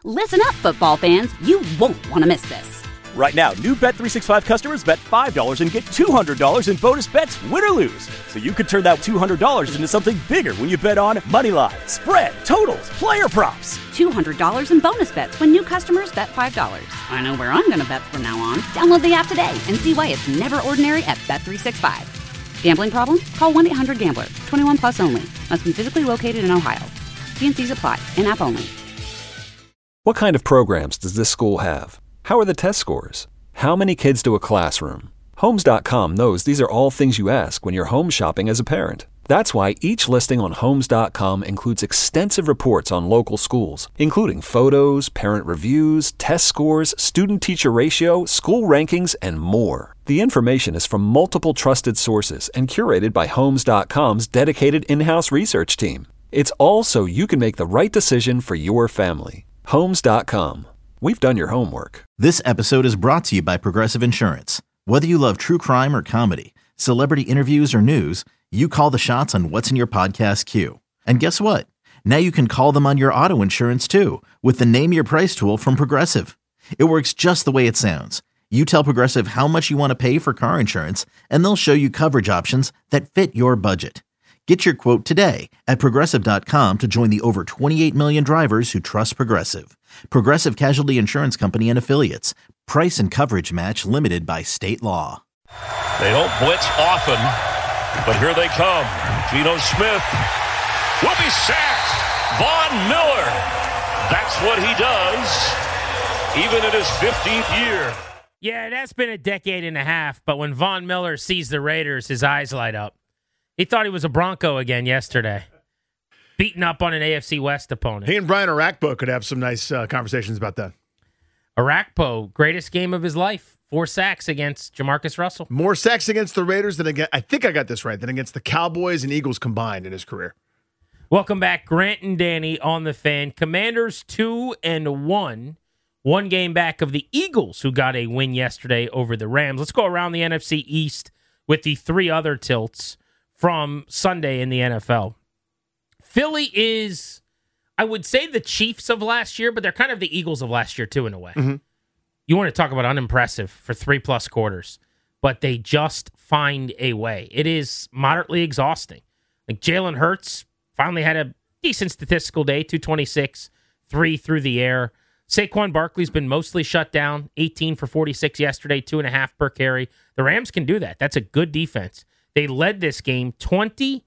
Listen up, football fans. You won't want to miss this. Right now, new Bet365 customers bet $5 and get $200 in bonus bets, win or lose. So you could turn that $200 into something bigger when you bet on moneyline, spread, totals, player props. $200 in bonus bets when new customers bet $5. I know where I'm going to bet from now on. Download the app today and see why it's never ordinary at Bet365. Gambling problem? Call 1-800-GAMBLER. 21 plus only. Must be physically located in Ohio. T&Cs apply. In-app only. What kind of programs does this school have? How are the test scores? How many kids do a classroom? Homes.com knows these are all things you ask when you're home shopping as a parent. That's why each listing on Homes.com includes extensive reports on local schools, including photos, parent reviews, test scores, student-teacher ratio, school rankings, and more. The information is from multiple trusted sources and curated by Homes.com's dedicated in-house research team. It's all so you can make the right decision for your family. Homes.com. We've done your homework. This episode is brought to you by Progressive Insurance. Whether you love true crime or comedy, celebrity interviews or news, you call the shots on what's in your podcast queue. And guess what? Now you can call them on your auto insurance too with the Name Your Price tool from Progressive. It works just the way it sounds. You tell Progressive how much you want to pay for car insurance, and they'll show you coverage options that fit your budget. Get your quote today at Progressive.com to join the over 28 million drivers who trust Progressive. Progressive Casualty Insurance Company and Affiliates. Price and coverage match limited by state law. They don't blitz often, but here they come. Geno Smith will be sacked. Von Miller. That's what he does, even in his 15th year. Yeah, that's been a decade and a half, but when Von Miller sees the Raiders, his eyes light up. He thought he was a Bronco again yesterday, beating up on an AFC West opponent. He and Brian Arakpo could have some nice conversations about that. Arakpo, greatest game of his life. 4 sacks against Jamarcus Russell. More sacks against the Raiders than against, I think I got this right, than against the Cowboys and Eagles combined in his career. Welcome back, Grant and Danny on the Fan. Commanders 2-1, one game back of the Eagles, who got a win yesterday over the Rams. Let's go around the NFC East with the 3 other tilts from Sunday in the NFL. Philly is, I would say, the Chiefs of last year, but they're kind of the Eagles of last year, too, in a way. Mm-hmm. You want to talk about unimpressive for 3+ quarters, but they just find a way. It is moderately exhausting. Like Jalen Hurts finally had a decent statistical day, 226, 3 through the air. Saquon Barkley's been mostly shut down, 18 for 46 yesterday, 2.5 per carry. The Rams can do that. That's a good defense. They led this game 26-7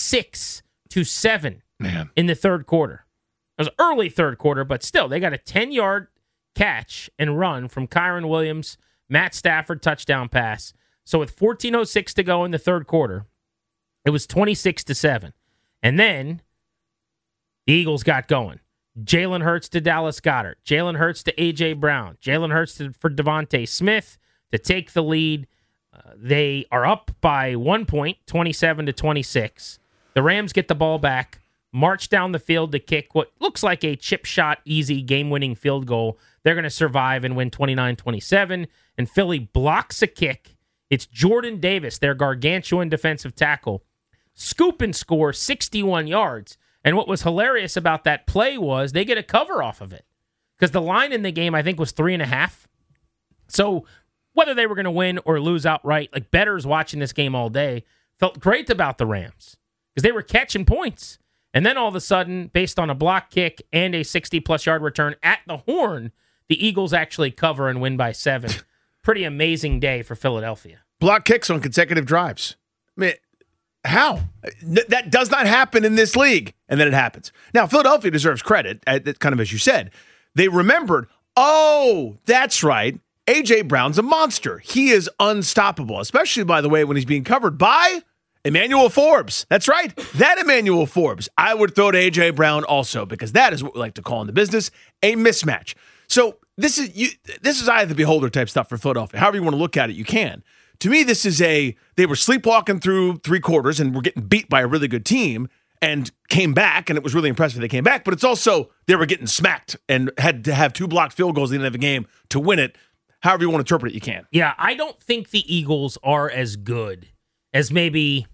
in the third quarter. It was early third quarter, but still, they got a 10-yard catch and run from Kyron Williams, Matt Stafford touchdown pass. So with 14:06 to go in the third quarter, it was 26-7. And then the Eagles got going. Jalen Hurts to Dallas Goedert. Jalen Hurts to A.J. Brown. Jalen Hurts for Devontae Smith to take the lead. They are up by 1 point, 27-26. The Rams get the ball back, march down the field to kick what looks like a chip shot, easy game-winning field goal. They're going to survive and win 29-27. And Philly blocks a kick. It's Jordan Davis, their gargantuan defensive tackle. Scoop and score 61 yards. And what was hilarious about that play was they get a cover off of it. Because the line in the game, I think, was 3.5. So whether they were going to win or lose outright, like bettors watching this game all day felt great about the Rams because they were catching points. And then all of a sudden, based on a block kick and a 60-plus yard return at the horn, the Eagles actually cover and win by 7. Pretty amazing day for Philadelphia. Block kicks on consecutive drives. I mean, how? That does not happen in this league. And then it happens. Now, Philadelphia deserves credit, kind of as you said. They remembered, oh, that's right. A.J. Brown's a monster. He is unstoppable, especially, by the way, when he's being covered by Emmanuel Forbes. That's right. That Emmanuel Forbes. I would throw to A.J. Brown also, because that is what we like to call in the business a mismatch. So this is eye of the beholder type stuff for Philadelphia. However you want to look at it, you can. To me, this is they were sleepwalking through 3 quarters and were getting beat by a really good team and came back, and it was really impressive they came back, but it's also they were getting smacked and had to have 2 blocked field goals at the end of the game to win it. However you want to interpret it, you can. Yeah, I don't think the Eagles are as good as maybe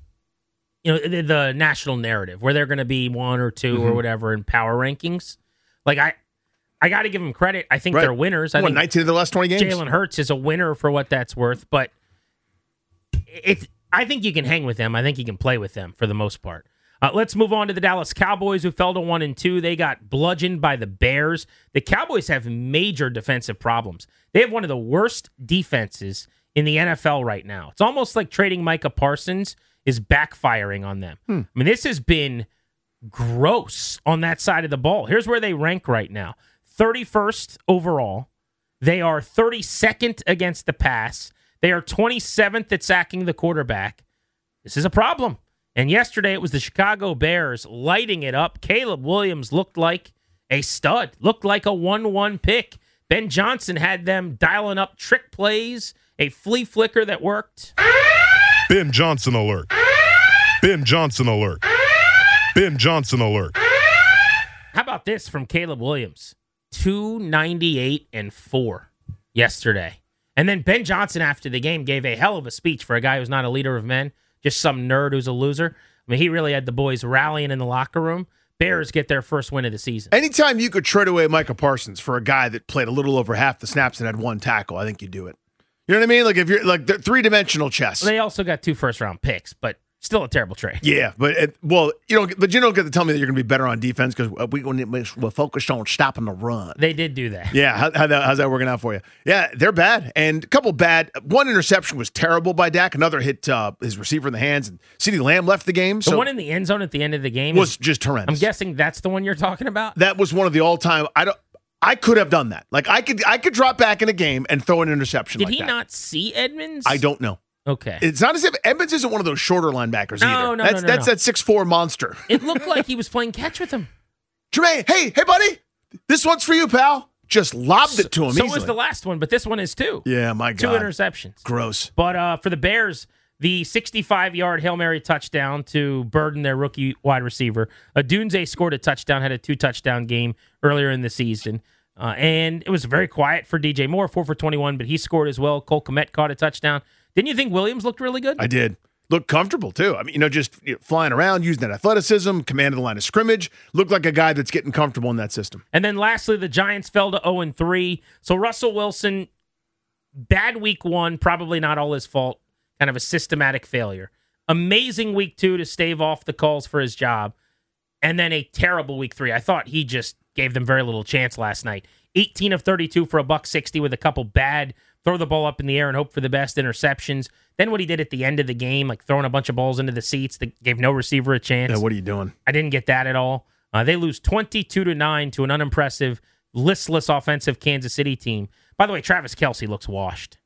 the national narrative, where they're going to be 1 or 2 or whatever in power rankings. Like I got to give them credit. I think Right. they're winners. I Won think 19 of the last 20 games. Jalen Hurts is a winner for what that's worth, but I think you can hang with them. I think you can play with them for the most part. Let's move on to the Dallas Cowboys, who fell to 1-2. They got bludgeoned by the Bears. The Cowboys have major defensive problems. They have one of the worst defenses in the NFL right now. It's almost like trading Micah Parsons is backfiring on them. I mean, this has been gross on that side of the ball. Here's where they rank right now. 31st overall. They are 32nd against the pass. They are 27th at sacking the quarterback. This is a problem. And yesterday it was the Chicago Bears lighting it up. Caleb Williams looked like a stud, looked like a 1-1 pick. Ben Johnson had them dialing up trick plays, a flea flicker that worked. Ben Johnson alert. Ben Johnson alert. Ben Johnson alert. How about this from Caleb Williams? 298-4 yesterday. And then Ben Johnson after the game gave a hell of a speech for a guy who's not a leader of men, just some nerd who's a loser. I mean, he really had the boys rallying in the locker room. Bears get their first win of the season. Anytime you could trade away Micah Parsons for a guy that played a little over half the snaps and had one tackle, I think you do it. You know what I mean? Like if you're like the three-dimensional chess. They also got 2 first-round picks, but still a terrible trade. Yeah, but you don't get to tell me that you're going to be better on defense because we're focused on stopping the run. They did do that. Yeah, how's that working out for you? Yeah, they're bad, and a couple bad. One interception was terrible by Dak. Another hit his receiver in the hands, and CeeDee Lamb left the game. The one in the end zone at the end of the game was just horrendous. I'm guessing that's the one you're talking about. That was one of the all-time. I could have done that. Like I could drop back in a game and throw an interception. Did like he that. not see Edmonds? I don't know. Okay. It's not as if Edmonds isn't one of those shorter linebackers either. No. That's that 6'4" monster. It looked like he was playing catch with him. Jermaine, hey, buddy, this one's for you, pal. Just lobbed it to him So easily. was the last one, but this one is 2. Yeah, my God. 2 interceptions. Gross. But for the Bears, the 65-yard Hail Mary touchdown to burden their rookie wide receiver. Odunze scored a touchdown, had a 2-touchdown game earlier in the season. And it was very quiet for DJ Moore, 4 for 21, but he scored as well. Cole Kmet caught a touchdown. Didn't you think Williams looked really good? I did. Looked comfortable, too. I mean, just flying around, using that athleticism, commanding the line of scrimmage. Looked like a guy that's getting comfortable in that system. And then lastly, the Giants fell to 0-3. So Russell Wilson, bad week 1, probably not all his fault. Kind of a systematic failure. Amazing week 2 to stave off the calls for his job. And then a terrible week 3. I thought he just gave them very little chance last night. 18 of 32 for $160 with a couple bad throw the ball up in the air and hope for the best interceptions. Then what he did at the end of the game, like throwing a bunch of balls into the seats that gave no receiver a chance. Yeah, what are you doing? I didn't get that at all. They lose 22-9 to an unimpressive, listless offensive Kansas City team. By the way, Travis Kelce looks washed.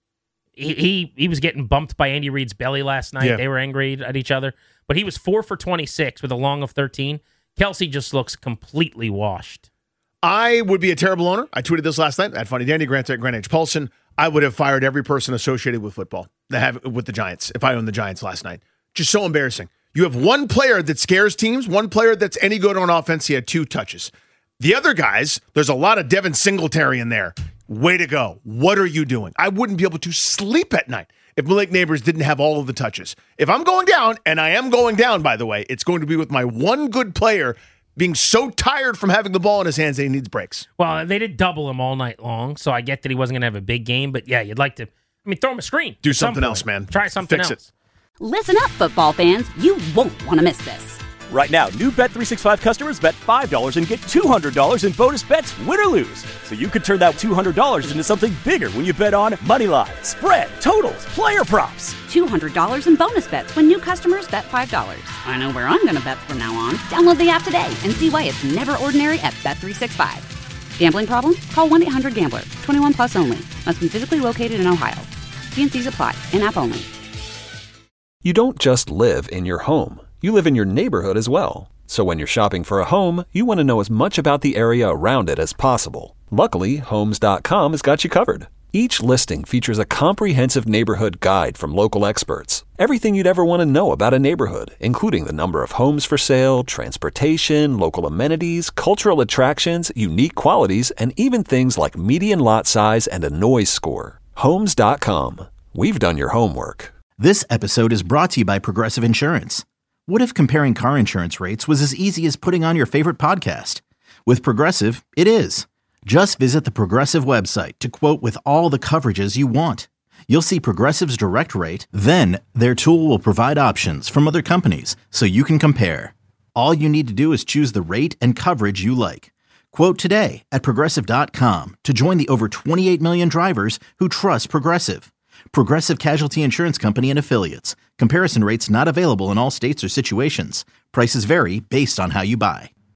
He was getting bumped by Andy Reid's belly last night. Yeah. They were angry at each other. But he was 4 for 26 with a long of 13. Kelce just looks completely washed. I would be a terrible owner. I tweeted this last night at Funny Dandy, Grant H. Paulson. I would have fired every person associated with football with the Giants if I owned the Giants last night. Just so embarrassing. You have one player that scares teams, one player that's any good on offense. He had 2 touches. The other guys, there's a lot of Devin Singletary in there. Way to go. What are you doing? I wouldn't be able to sleep at night if Malik Neighbors didn't have all of the touches. If I'm going down, and I am going down, by the way, it's going to be with my one good player being so tired from having the ball in his hands that he needs breaks. Well, they did double him all night long, so I get that he wasn't going to have a big game. But, yeah, you'd like to, throw him a screen. Do something else, man. Try something Fix else. it. Listen up, football fans. You won't want to miss this. Right now, new Bet365 customers bet $5 and get $200 in bonus bets, win or lose. So you could turn that $200 into something bigger when you bet on moneyline, spread, totals, player props. $200 in bonus bets when new customers bet $5. I know where I'm going to bet from now on. Download the app today and see why it's never ordinary at Bet365. Gambling problem? Call 1-800-GAMBLER. 21 plus only. Must be physically located in Ohio. T&Cs apply. In-app only. You don't just live in your home. You live in your neighborhood as well. So when you're shopping for a home, you want to know as much about the area around it as possible. Luckily, Homes.com has got you covered. Each listing features a comprehensive neighborhood guide from local experts. Everything you'd ever want to know about a neighborhood, including the number of homes for sale, transportation, local amenities, cultural attractions, unique qualities, and even things like median lot size and a noise score. Homes.com. We've done your homework. This episode is brought to you by Progressive Insurance. What if comparing car insurance rates was as easy as putting on your favorite podcast? With Progressive, it is. Just visit the Progressive website to quote with all the coverages you want. You'll see Progressive's direct rate, then their tool will provide options from other companies so you can compare. All you need to do is choose the rate and coverage you like. Quote today at Progressive.com to join the over 28 million drivers who trust Progressive. Progressive Casualty Insurance Company and Affiliates. Comparison rates not available in all states or situations. Prices vary based on how you buy.